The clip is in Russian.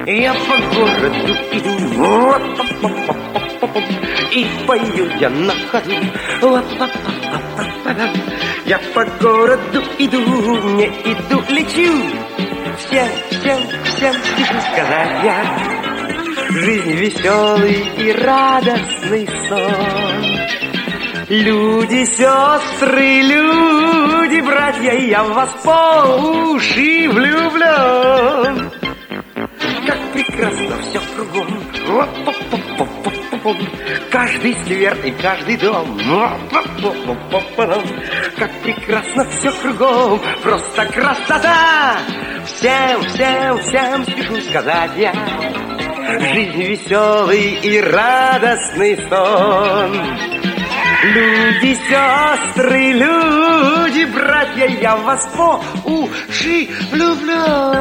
Я по городу иду, и пою я на ходу. Я по городу иду, не иду, лечу. Всем спешу сказать я: жизнь веселый и радостный сон. Люди, сестры, люди, братья, я в вас по уши влюблен. Как прекрасно все кругом, каждый сквер и каждый дом. Как прекрасно все кругом, просто красота. Всем спешу сказать я: жизнь веселый и радостный сон. Люди, сестры, люди, братья, я в вас по уши влюблен.